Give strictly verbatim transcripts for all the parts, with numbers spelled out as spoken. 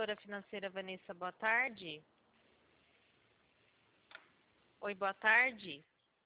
consultora financeira Vanessa, boa tarde. Oi, boa tarde.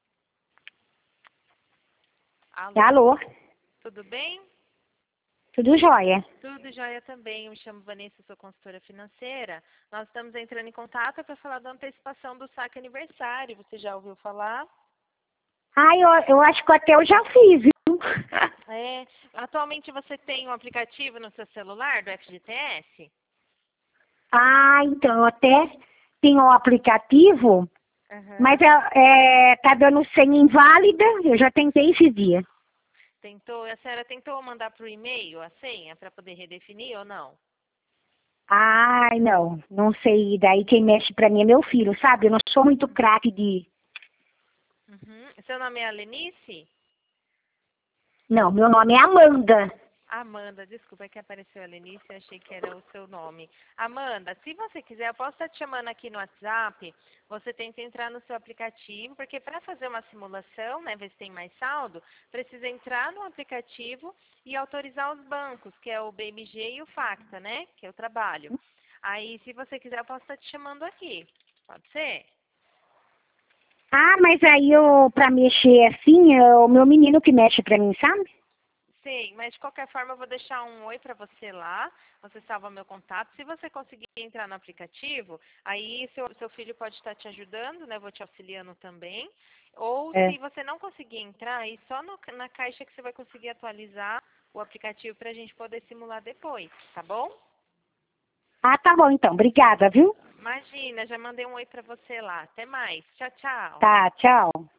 Alô? Alô? Tudo bem? Tudo jóia? Tudo jóia também. Eu me chamo Vanessa, sou consultora financeira. Nós estamos entrando em contato para falar da antecipação do saque aniversário. Você já ouviu falar? Ah, eu, eu acho que até eu já fiz, viu? É. Atualmente você tem um aplicativo no seu celular do F G T S? Ah, então, eu até tenho o aplicativo, Uhum. mas é, é, tá dando senha inválida, eu já tentei esses dias. Tentou, a senhora tentou mandar para o e-mail a senha para poder redefinir ou não? Ai, não, não sei, daí quem mexe pra mim é meu filho, sabe? Eu não sou muito craque de... Uhum. Seu nome é Alenice? Não, meu nome é Amanda. Amanda, desculpa, é que apareceu a Lenice, eu achei que era o seu nome. Amanda, se você quiser, eu posso estar te chamando aqui no WhatsApp, você tenta entrar no seu aplicativo, porque para fazer uma simulação, né, ver se tem mais saldo, precisa entrar no aplicativo e autorizar os bancos, que é o B M G e o Facta, né, que é o trabalho. Aí, se você quiser, eu posso estar te chamando aqui, pode ser? Ah, mas aí eu, pra mexer assim, é o meu menino que mexe pra mim, sabe? Sim, mas de qualquer forma eu vou deixar um oi para você lá, você salva meu contato. Se você conseguir entrar no aplicativo, aí seu, seu filho pode estar te ajudando, né? Eu vou te auxiliando também. Ou É. se você não conseguir entrar, aí só no, na caixa que você vai conseguir atualizar o aplicativo para a gente poder simular depois, tá bom? Ah, tá bom então, obrigada, viu? Imagina, já mandei um oi para você lá. Até mais. Tchau, tchau. Tá, tchau.